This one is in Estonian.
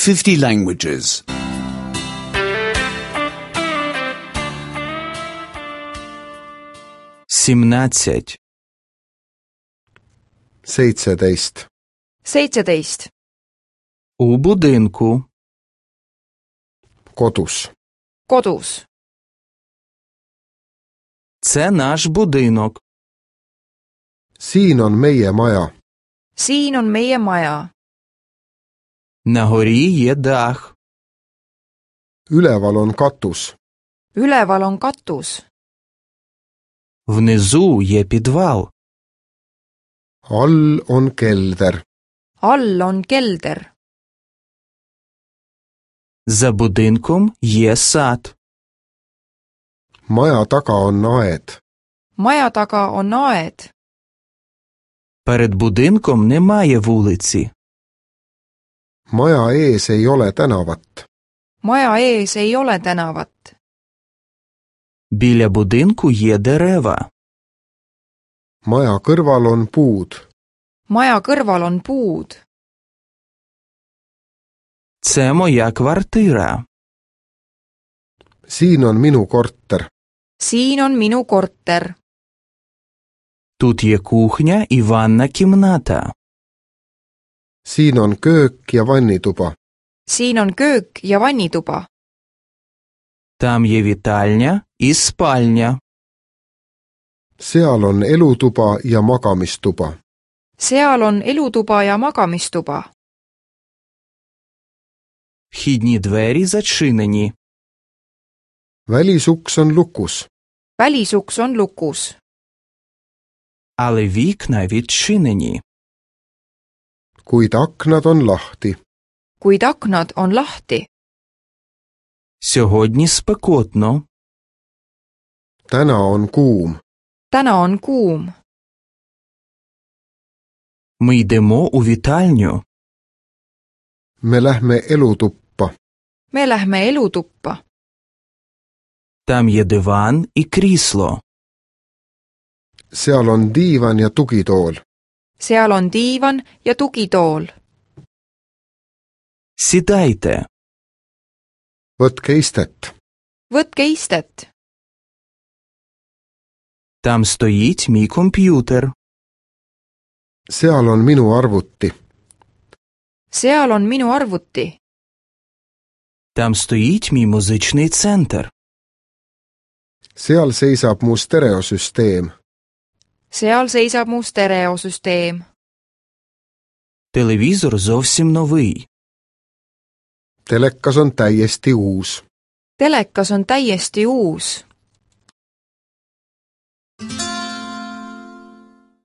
50 languages. 17. 17. 17. У будинку. Kodus. Kodus. Це наш будинок. Siin on meie maja. Siin on meie maja. На горі є дах. Üleval on katus. Üleval on katus. Внизу є підвал. All on kelder. All on kelder. За будинком є сад. Maja taga on aed. Maja taga on aed. Перед будинком немає вулиці. Maja ees ei ole tänavat. Maja ees ei ole tänavat. Біля будинку є дерева. Maja kõrval on puud. Maja kõrval on puud. Це моя квартира. Siin on minu korter. Siin on minu korter. Тут є кухня і ванна кімната. Siin on köök ja vannituba. Siin on köök ja vannituba. Там є вітальня і спальня. Seal on elutuba ja magamistuba. Seal on elutuba ja magamistuba. Вхідні двері зачинені. Välisuks on lukus. Välisuks on lukus. Але вікна відчинені. Kuid aknad on lahti. Kuid aknad on lahti. Сьогодні спекотно. Täna on kuum. Täna on kuum. Ми йдемо у вітальню. Me lähme elutuppa. Me lähme elutuppa. Там є диван і крісло. Seal on diivan ja tugitool. Seal on diivan ja tugitool. Сідайте. Võtke istet. Võtke istet. Там стоїть мій комп'ютер. Seal on minu arvuti. Seal on minu arvuti. Там стоїть мій музичний центр. Seal seisab mu stereosüsteem. Seal seisab mu stereosüsteem. Телевізор зовсім новий. Telekas on täiesti uus. Telekas on täiesti uus.